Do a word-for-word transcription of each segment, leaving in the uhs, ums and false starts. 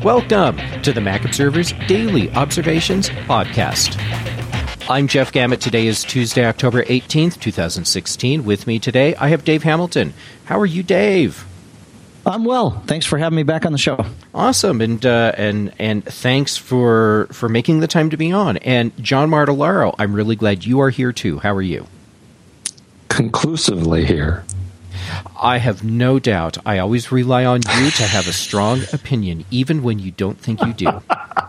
Welcome to the Mac Observer's Daily Observations Podcast. I'm Jeff Gamet. Today is Tuesday, October eighteenth, twenty sixteen. With me today, I have Dave Hamilton. How are you, Dave? I'm well. Thanks for having me back on the show. Awesome, and uh, and and thanks for for making the time to be on. And John Martellaro, I'm really glad you are here too. How are you? Conclusively here. I have no doubt. I always rely on you to have a strong opinion, even when you don't think you do.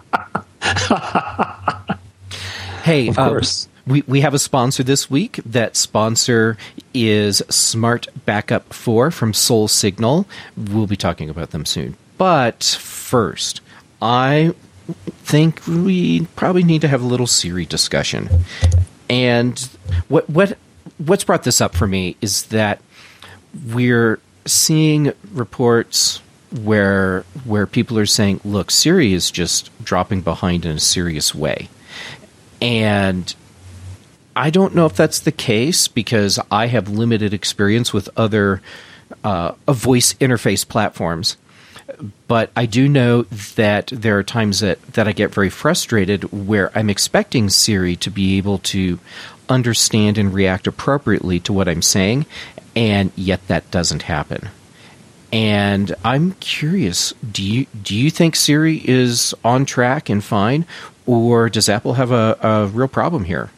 Hey, of course. Uh, we, we have a sponsor this week. That sponsor is Smart Backup four from Soul Signal. We'll be talking about them soon. But first, I think we probably need to have a little Siri discussion. And what what what's brought this up for me is that we're seeing reports where where people are saying, look, Siri is just dropping behind in a serious way. And I don't know if that's the case because I have limited experience with other uh, voice interface platforms. But I do know that there are times that, that I get very frustrated where I'm expecting Siri to be able to understand and react appropriately to what I'm saying, and yet that doesn't happen. And I'm curious, do you do you think Siri is on track and fine, or does Apple have a, a real problem here?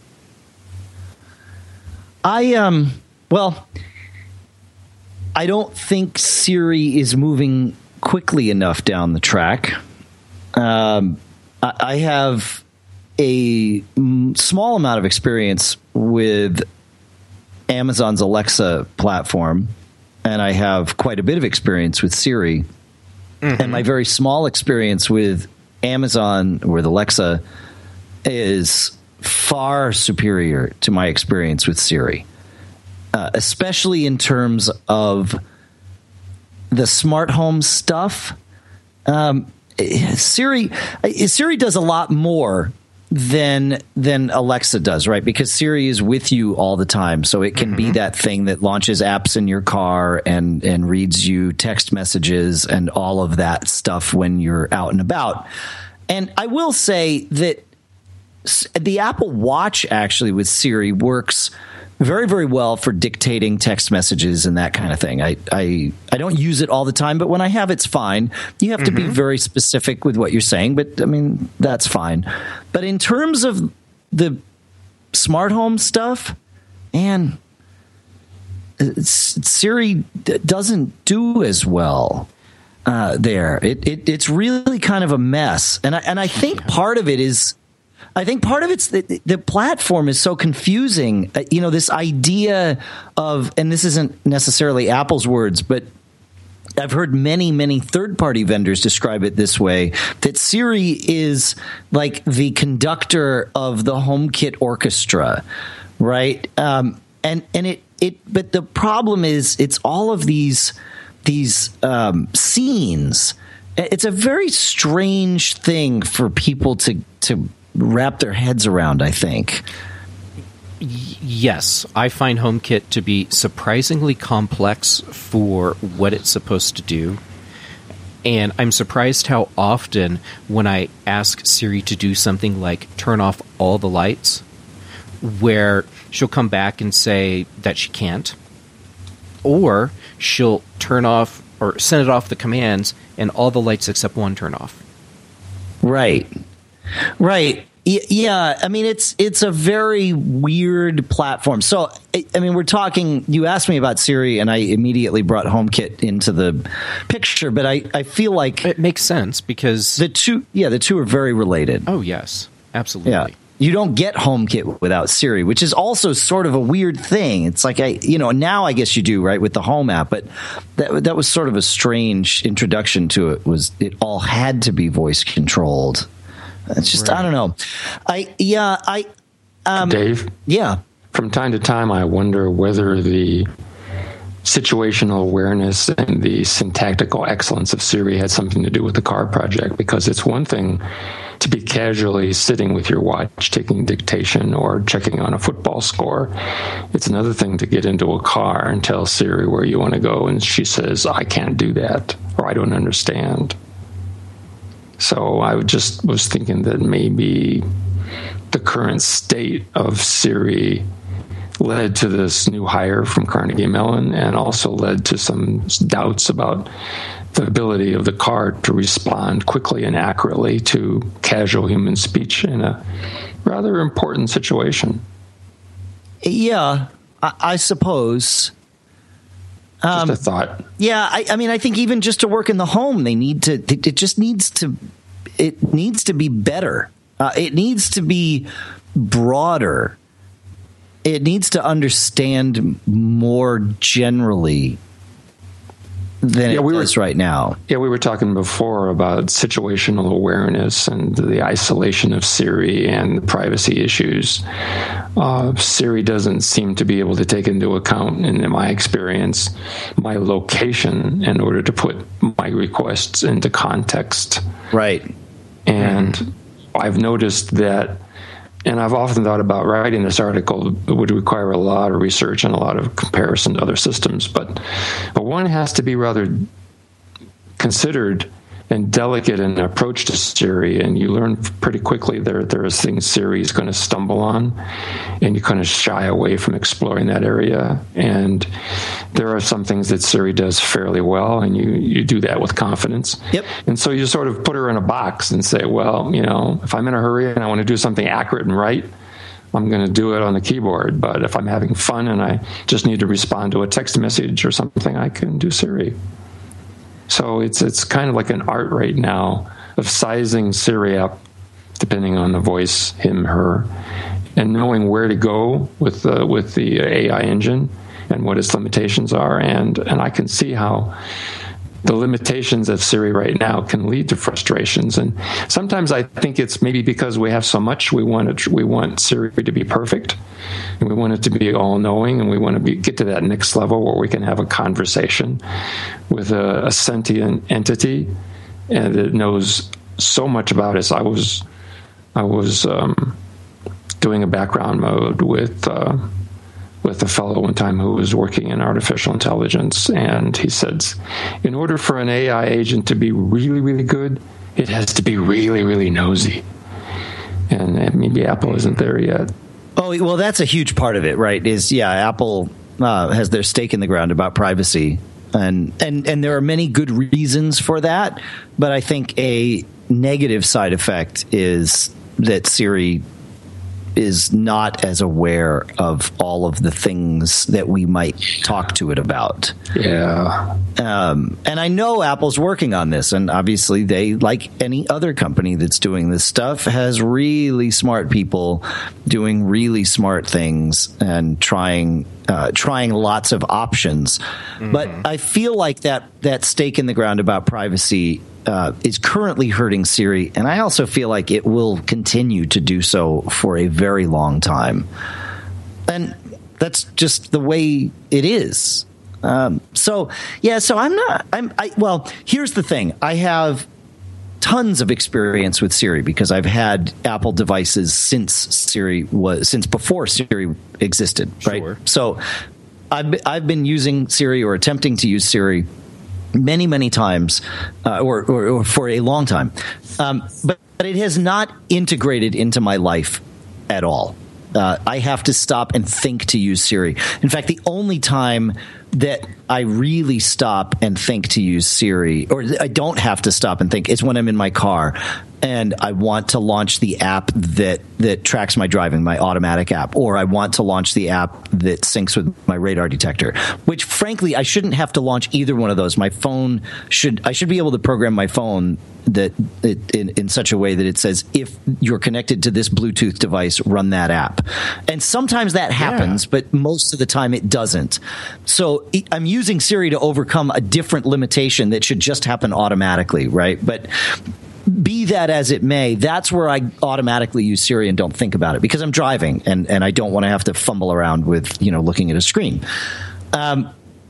I, um, well, I don't think Siri is moving quickly enough down the track. Um, I, I have a small amount of experience with Amazon's Alexa platform, and I have quite a bit of experience with Siri. Mm-hmm. And my very small experience with Amazon, with Alexa, is far superior to my experience with Siri, uh, especially in terms of the smart home stuff. Um, Siri, Siri does a lot more than than Alexa does, right? Because Siri is with you all the time, so it can mm-hmm. be that thing that launches apps in your car and and reads you text messages and all of that stuff when you're out and about. And I will say that the Apple Watch actually with Siri works very, very well for dictating text messages and that kind of thing. I, I, I don't use it all the time, but when I have, it's fine. You have mm-hmm. to be very specific with what you're saying, but I mean, that's fine. But in terms of the smart home stuff, man, Siri doesn't do as well uh, there. It, it it's really kind of a mess. And I, and I think part of it is, I think part of it's the, the platform is so confusing. Uh, you know, this idea of, and this isn't necessarily Apple's words, but I've heard many, many third-party vendors describe it this way, that Siri is like the conductor of the HomeKit orchestra, right? Um, and and it it, but the problem is it's all of these these um, scenes. It's a very strange thing for people to to. wrap their heads around, I think. Yes, I find HomeKit to be surprisingly complex for what it's supposed to do. And I'm surprised how often when I ask Siri to do something like turn off all the lights, where she'll come back and say that she can't, or she'll turn off or send it off the commands and all the lights except one turn off. Right. Right. Yeah. I mean, it's it's a very weird platform. So, I mean, we're talking, you asked me about Siri and I immediately brought HomeKit into the picture, but I, I feel like it makes sense because the two, yeah, the two are very related. Oh, yes, absolutely. Yeah. You don't get HomeKit without Siri, which is also sort of a weird thing. It's like, I, you know, now I guess you do, right, with the Home app, but that that was sort of a strange introduction to it. Was it all had to be voice controlled? It's just, right. I don't know. I, yeah, I, um, Dave? Yeah. From time to time, I wonder whether the situational awareness and the syntactical excellence of Siri had something to do with the car project, because it's one thing to be casually sitting with your watch taking dictation or checking on a football score. It's another thing to get into a car and tell Siri where you want to go, and she says, I can't do that, or I don't understand. So I just was thinking that maybe the current state of Siri led to this new hire from Carnegie Mellon, and also led to some doubts about the ability of the car to respond quickly and accurately to casual human speech in a rather important situation. Yeah, I, I suppose. Just um, a thought. Yeah, I, I mean, I think even just to work in the home, they need to. It just needs to. It needs to be better. Uh, it needs to be broader. It needs to understand more generally than yeah, it we does were, right now. Yeah, we were talking before about situational awareness and the isolation of Siri and the privacy issues. Uh, Siri doesn't seem to be able to take into account, in my experience, my location in order to put my requests into context. Right. And mm-hmm. I've noticed that, and I've often thought about writing this article. It would require a lot of research and a lot of comparison to other systems, but but one has to be rather considered and delicate in an approach to Siri, and you learn pretty quickly there there is things Siri is going to stumble on, and you kind of shy away from exploring that area. And there are some things that Siri does fairly well, and you, you do that with confidence. Yep. And so you sort of put her in a box and say, well, you know, if I'm in a hurry and I want to do something accurate and right, I'm going to do it on the keyboard. But if I'm having fun and I just need to respond to a text message or something, I can do Siri. So it's it's kind of like an art right now of sizing Siri up, depending on the voice, him, her, and knowing where to go with the with the A I engine and what its limitations are. And and I can see how the limitations of Siri right now can lead to frustrations. And sometimes I think it's maybe because we have so much, we want it, we want Siri to be perfect, and we want it to be all-knowing, and we want to be, get to that next level where we can have a conversation with a, a sentient entity, and it knows so much about us. I was I was um, doing a background mode with. Uh, with a fellow one time who was working in artificial intelligence, and he said, in order for an A I agent to be really, really good, it has to be really, really nosy. And, and maybe Apple isn't there yet. Oh, well, that's a huge part of it, right? Is, yeah, Apple uh, has their stake in the ground about privacy. And, and, and there are many good reasons for that, but I think a negative side effect is that Siri is not as aware of all of the things that we might talk to it about. Yeah. Um, and I know Apple's working on this, and obviously they, like any other company that's doing this stuff, has really smart people doing really smart things and trying uh, trying lots of options. Mm-hmm. But I feel like that that stake in the ground about privacy Uh, is currently hurting Siri, and I also feel like it will continue to do so for a very long time. And that's just the way it is. Um, so, yeah, so I'm not, I'm, I, well, here's the thing. I have tons of experience with Siri because I've had Apple devices since Siri was, since before Siri existed, right? Sure. So I've, I've been using Siri or attempting to use Siri many, many times, uh, or, or, or for a long time. Um, but, but it has not integrated into my life at all. Uh, I have to stop and think to use Siri. In fact, the only time that I really stop and think to use Siri, or I don't have to stop and think, is when I'm in my car and I want to launch the app that, that tracks my driving, my automatic app, or I want to launch the app that syncs with my radar detector, which frankly, I shouldn't have to launch either one of those. My phone should, I should be able to program my phone that it, in, in such a way that it says, if you're connected to this Bluetooth device, run that app. And sometimes that happens, yeah. but most of the time it doesn't. So I'm using Siri to overcome a different limitation that should just happen automatically, right? But be that as it may, that's where I automatically use Siri and don't think about it because I'm driving and, and I don't want to have to fumble around with, you know, looking at a screen. Um,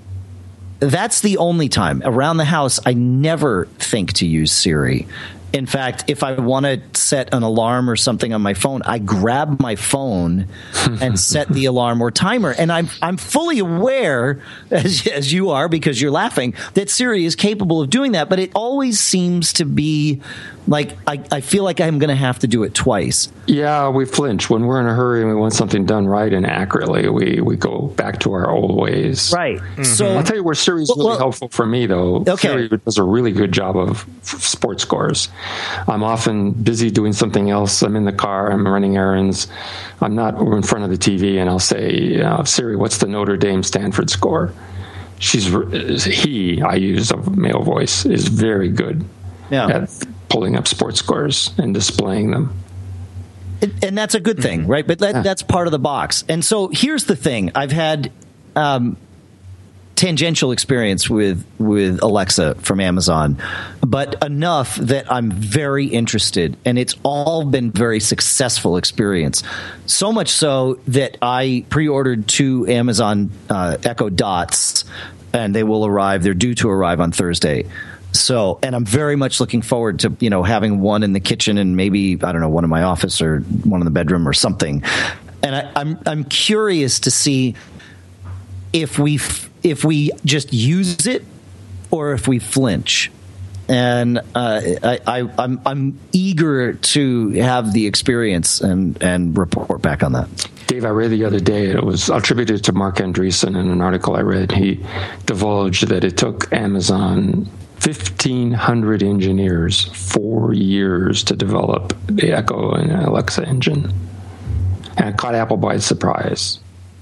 that's the only time. Around the house, I never think to use Siri. In fact, if I want to set an alarm or something on my phone, I grab my phone and set the alarm or timer. And I'm I'm fully aware, as, as you are, because you're laughing, that Siri is capable of doing that. But it always seems to be Like, I, I feel like I'm going to have to do it twice. Yeah, we flinch. When we're in a hurry and we want something done right and accurately, we, we go back to our old ways. Right. Mm-hmm. So I'll tell you where Siri's well, really well, helpful for me, though. Okay. Siri does a really good job of f- sports scores. I'm often busy doing something else. I'm in the car. I'm running errands. I'm not in front of the T V, and I'll say, uh, Siri, what's the Notre Dame Stanford score? She's he, I use a male voice, is very good yeah. at pulling up sports scores and displaying them. And that's a good thing, mm-hmm. right? But that, yeah. that's part of the box. And so here's the thing. I've had um, tangential experience with, with Alexa from Amazon, but enough that I'm very interested. And it's all been very successful experience. So much so that I pre-ordered two Amazon uh, Echo Dots, and they will arrive. They're due to arrive on Thursday. So, and I'm very much looking forward to, you know, having one in the kitchen and maybe, I don't know, one in my office or one in the bedroom or something. And I, I'm I'm curious to see if we if we just use it or if we flinch. And uh, I, I I'm I'm eager to have the experience and and report back on that. Dave, I read the other day, it was attributed to Mark Andreessen in an article I read. He divulged that it took Amazon fifteen hundred engineers four years to develop the Echo and Alexa engine. And it caught Apple by surprise.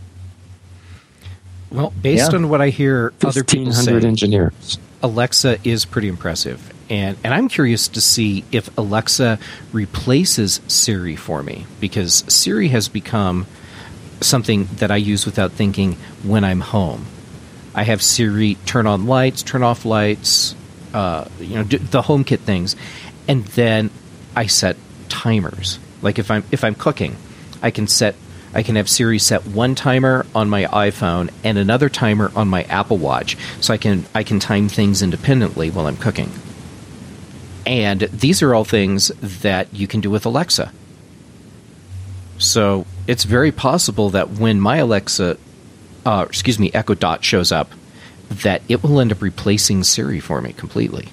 Well, based yeah. on what I hear other people say, engineers. Alexa is pretty impressive. And and I'm curious to see if Alexa replaces Siri for me, because Siri has become something that I use without thinking when I'm home. I have Siri turn on lights, turn off lights, uh, you know, do the HomeKit things, and then I set timers. Like if I'm if I'm cooking, I can set I can have Siri set one timer on my iPhone and another timer on my Apple Watch, so I can I can time things independently while I'm cooking. And these are all things that you can do with Alexa. So it's very possible that when my Alexa, uh, excuse me, Echo Dot shows up, that it will end up replacing Siri for me completely.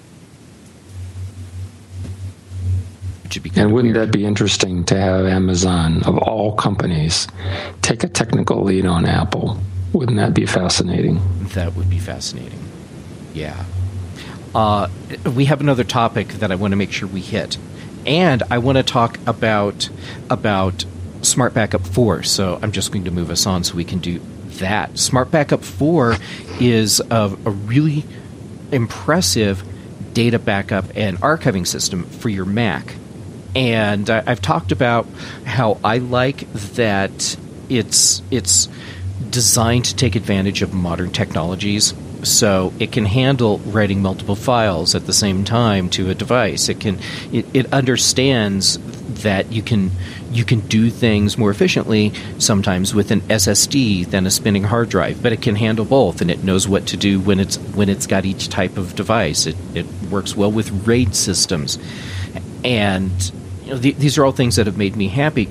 Which would be kind and of wouldn't weird. That be interesting to have Amazon, of all companies, take a technical lead on Apple? Wouldn't that be fascinating? That would be fascinating. Yeah. Uh, we have another topic that I want to make sure we hit. And I want to talk about about Smart Backup four. So I'm just going to move us on so we can do that. Smart Backup four is a, a really impressive data backup and archiving system for your Mac. And uh, I've talked about how I like that it's it's designed to take advantage of modern technologies. So it can handle writing multiple files at the same time to a device. It can it, it understands that you can you can do things more efficiently sometimes with an S S D than a spinning hard drive, but it can handle both, and it knows what to do when it's when it's got each type of device. It it works well with RAID systems, and you know, the, these are all things that have made me happy.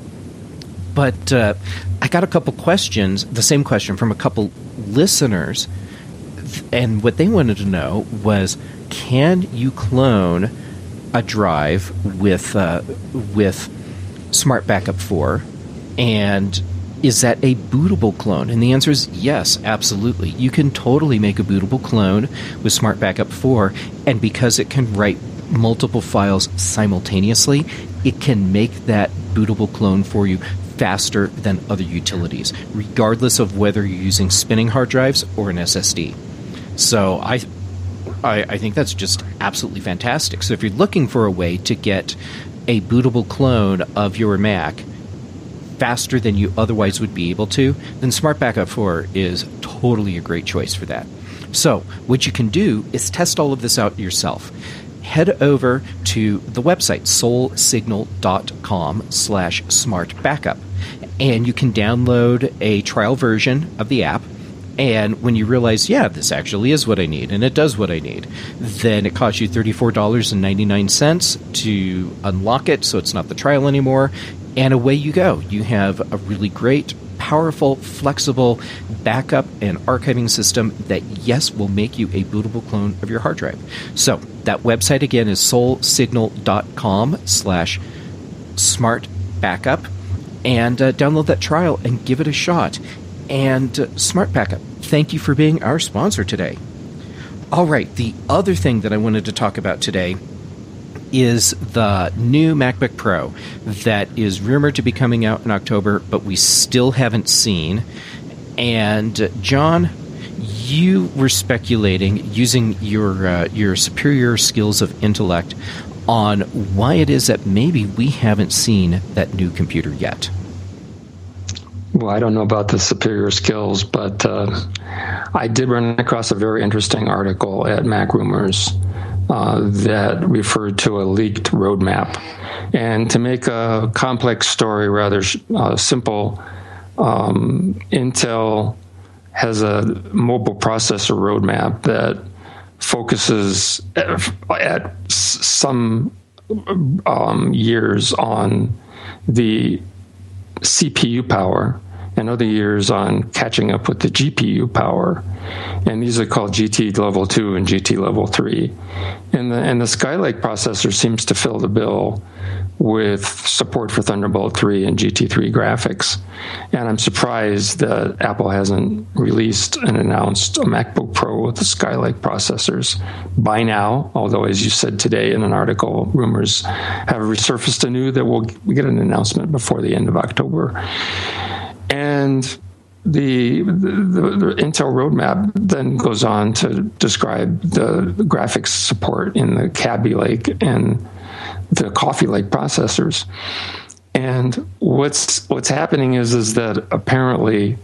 But uh, I got a couple questions, the same question from a couple listeners. And what they wanted to know was, can you clone a drive with uh, with Smart Backup four? And is that a bootable clone? And the answer is yes, absolutely. You can totally make a bootable clone with Smart Backup four, and because it can write multiple files simultaneously, it can make that bootable clone for you faster than other utilities, regardless of whether you're using spinning hard drives or an S S D. So I, I, I think that's just absolutely fantastic. So if you're looking for a way to get a bootable clone of your Mac faster than you otherwise would be able to, then Smart Backup four is totally a great choice for that. So what you can do is test all of this out yourself. Head over to the website, solsignal.com slash smartbackup, and you can download a trial version of the app. And when you realize, yeah, this actually is what I need, and it does what I need, then it costs you thirty-four dollars and ninety-nine cents to unlock it, so it's not the trial anymore, and away you go. You have a really great powerful, flexible backup and archiving system that, yes, will make you a bootable clone of your hard drive. So that website again is solsignal.com slash smart backup, and uh, download that trial and give it a shot. And uh, Smart Backup, thank you for being our sponsor today. All right, the other thing that I wanted to talk about today is the new MacBook Pro that is rumored to be coming out in October, but we still haven't seen. And uh, John, you were speculating using your uh, your superior skills of intellect on why it is that maybe we haven't seen that new computer yet. Well, I don't know about the superior skills, but uh, I did run across a very interesting article at Mac Rumors uh, that referred to a leaked roadmap. And to make a complex story rather uh, simple, um, Intel has a mobile processor roadmap that focuses at, at some um, years on the C P U power and other years on catching up with the G P U power. And these are called G T Level two and G T Level three. And the, and the Skylake processor seems to fill the bill with support for Thunderbolt three and G T three graphics. And I'm surprised that Apple hasn't released and announced a MacBook Pro with the Skylake processors by now, although, as you said today in an article, rumors have resurfaced anew that we'll get an announcement before the end of October. And the, the, the Intel roadmap then goes on to describe the graphics support in the Kaby Lake and the Coffee Lake processors. And what's what's happening is is that apparently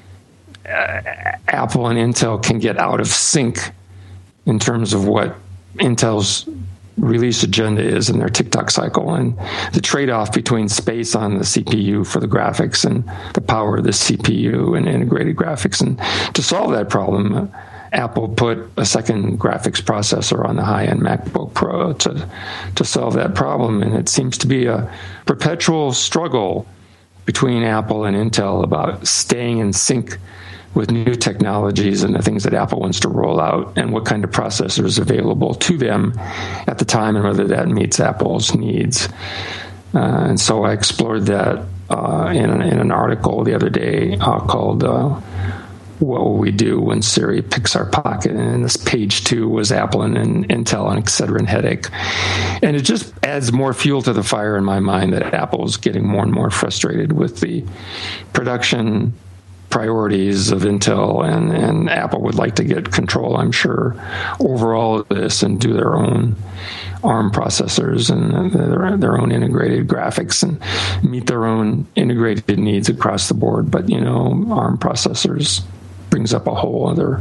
uh, Apple and Intel can get out of sync in terms of what Intel's release agenda is in their TikTok cycle, and the trade-off between space on the C P U for the graphics and the power of the C P U and integrated graphics. And to solve that problem, Apple put a second graphics processor on the high-end MacBook Pro to to solve that problem, and it seems to be a perpetual struggle between Apple and Intel about staying in sync with new technologies and the things that Apple wants to roll out and what kind of processor is available to them at the time and whether that meets Apple's needs. Uh, and so I explored that uh, in, in an article the other day uh, called uh, What Will We Do When Siri Picks Our Pocket? And this page two was Apple and, and Intel on Excedrin headache. And it just adds more fuel to the fire in my mind that Apple is getting more and more frustrated with the production priorities of Intel, and, and Apple would like to get control, I'm sure, over all of this and do their own ARM processors and their, their own integrated graphics and meet their own integrated needs across the board. But, you know, ARM processors brings up a whole other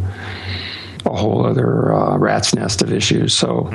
a whole other uh, rat's nest of issues. So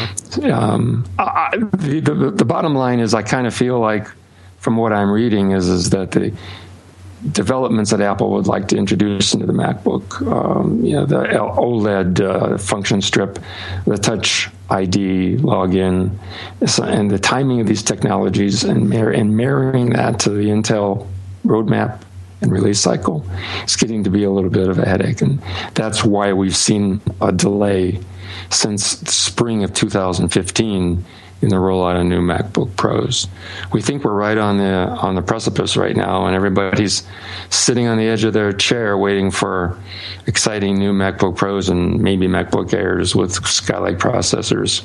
um, I, the, the, the bottom line is I kind of feel like, from what I'm reading, is, is that the developments that Apple would like to introduce into the MacBook, um, you know, the OLED uh, function strip, the Touch I D login, and the timing of these technologies and, mar- and marrying that to the Intel roadmap and release cycle, it's getting to be a little bit of a headache. And that's why we've seen a delay since spring of two thousand fifteen in the rollout of new MacBook Pros. We think we're right on the on the precipice right now, and everybody's sitting on the edge of their chair waiting for exciting new MacBook Pros and maybe MacBook Airs with Skylake processors.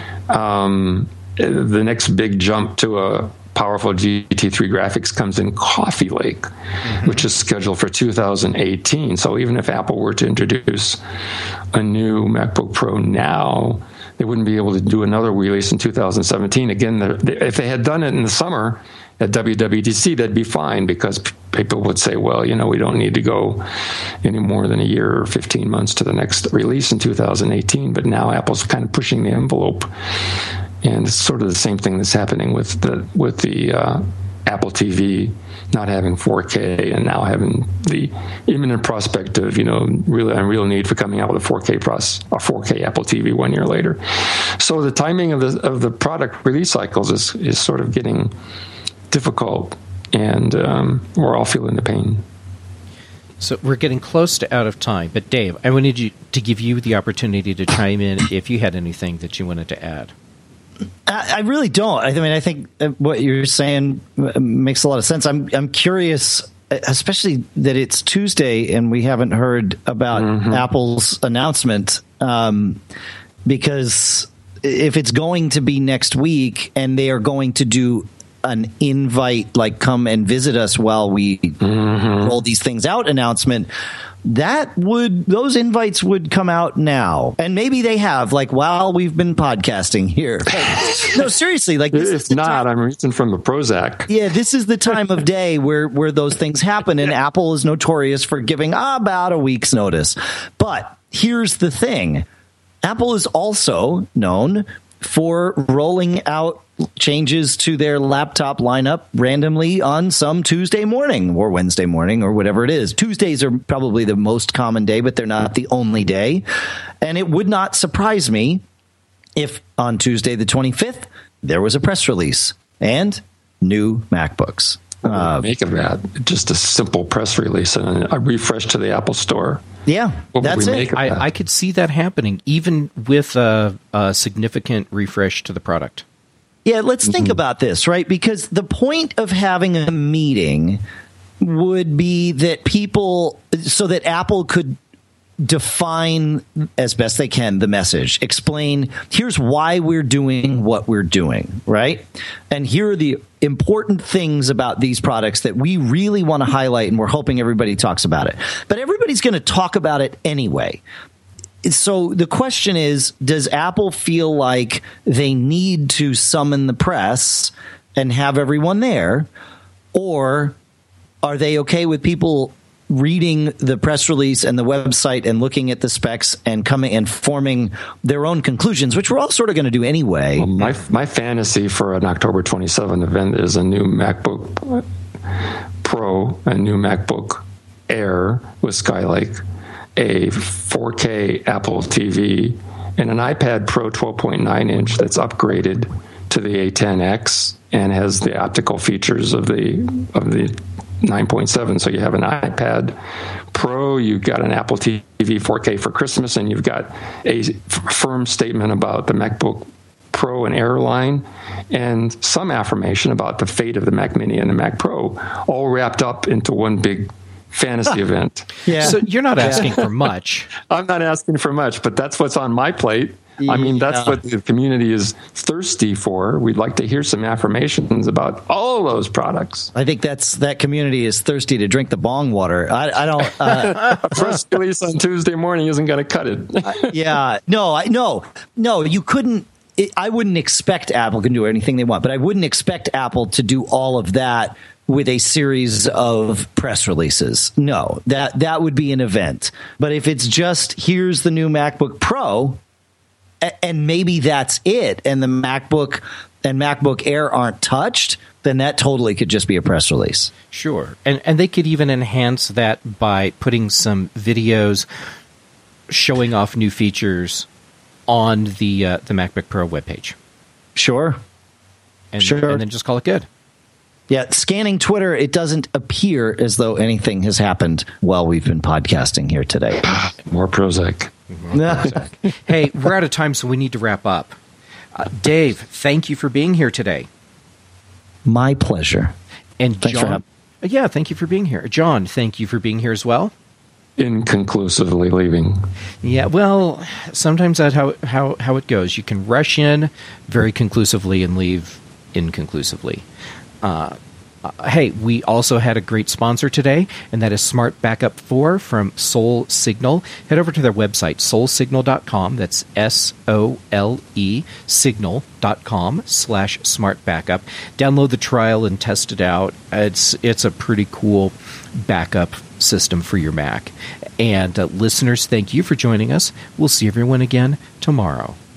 Um, the next big jump to a powerful G T three graphics comes in Coffee Lake, mm-hmm. which is scheduled for two thousand eighteen. So even if Apple were to introduce a new MacBook Pro now, they wouldn't be able to do another release in two thousand seventeen. Again, if they had done it in the summer at W W D C, that'd be fine, because people would say, well, you know, we don't need to go any more than a year or fifteen months to the next release in two thousand eighteen. But now Apple's kind of pushing the envelope. And it's sort of the same thing that's happening with the with the uh, Apple T V not having four K and now having the imminent prospect of, you know, really a real need for coming out with a four K process, a four K Apple T V one year later. So the timing of the of the product release cycles is is sort of getting difficult, and um, we're all feeling the pain. So we're getting close to out of time, but Dave, I wanted you to give you the opportunity to chime in if you had anything that you wanted to add. I, I really don't. I mean, I think what you're saying makes a lot of sense. I'm I'm curious, especially that it's Tuesday and we haven't heard about mm-hmm. Apple's announcement, um, because if it's going to be next week and they are going to do an invite, like come and visit us while we mm-hmm. roll these things out announcement, that would, those invites would come out now. And maybe they have, like, while we've been podcasting here. Like, no, seriously, like, this if is the not, time, I'm reaching from the Prozac. Yeah, this is the time of day where, where those things happen. And Apple is notorious for giving about a week's notice. But here's the thing. Apple is also known for rolling out changes to their laptop lineup randomly on some Tuesday morning or Wednesday morning or whatever it is. Tuesdays are probably the most common day, but they're not the only day. And it would not surprise me if on Tuesday the twenty-fifth, there was a press release and new MacBooks. Uh, make of that just a simple press release and a refresh to the Apple Store. Yeah, what that's it. I, I could see that happening, even with a, a significant refresh to the product. Yeah, let's think mm-hmm. about this, right? Because the point of having a meeting would be that people, so that Apple could define as best they can the message, explain, here's why we're doing what we're doing, right? And here are the important things about these products that we really want to highlight, and we're hoping everybody talks about it. But everybody's going to talk about it anyway. So the question is, does Apple feel like they need to summon the press and have everyone there? Or are they okay with people reading the press release and the website and looking at the specs and coming and forming their own conclusions, which we're all sort of going to do anyway? Well, my my fantasy for an October twenty-seventh event is a new MacBook Pro, a new MacBook Air with Skylake, a four K Apple T V, and an iPad Pro twelve point nine inch that's upgraded to the A ten X and has the optical features of the of the nine point seven. So you have an iPad Pro, you've got an Apple T V four K for Christmas, and you've got a f- firm statement about the MacBook Pro and Air line, and some affirmation about the fate of the Mac Mini and the Mac Pro, all wrapped up into one big fantasy event. Yeah. So you're not asking for much. I'm not asking for much, but that's what's on my plate. I mean, that's yeah. what the community is thirsty for. We'd like to hear some affirmations about all those products. I think that's that community is thirsty to drink the bong water. I, I don't. Uh, a press release on Tuesday morning isn't going to cut it. uh, yeah, no, I, no, no. You couldn't. It, I wouldn't expect Apple can do anything they want, but I wouldn't expect Apple to do all of that with a series of press releases. No, that that would be an event. But if it's just here's the new MacBook Pro, and maybe that's it, and the MacBook and MacBook Air aren't touched, then that totally could just be a press release. Sure. And and they could even enhance that by putting some videos showing off new features on the uh, the MacBook Pro webpage. Sure. And, sure. And then just call it good. Yeah, scanning Twitter, it doesn't appear as though anything has happened while we've been podcasting here today. More Prozac. Hey, we're out of time, so we need to wrap up. Uh, Dave, thank you for being here today. My pleasure. And Thanks John, for having- yeah, thank you for being here. John, thank you for being here as well. Inconclusively leaving. Yeah, well, sometimes that's how how how it goes. You can rush in very conclusively and leave inconclusively. Uh, uh, hey, we also had a great sponsor today, and that is Smart Backup four from Sole Signal. Head over to their website, sole signal dot com. That's S O L E signal dot com slash smart backup. Download the trial and test it out. It's it's a pretty cool backup system for your Mac. And uh, listeners, thank you for joining us. We'll see everyone again tomorrow.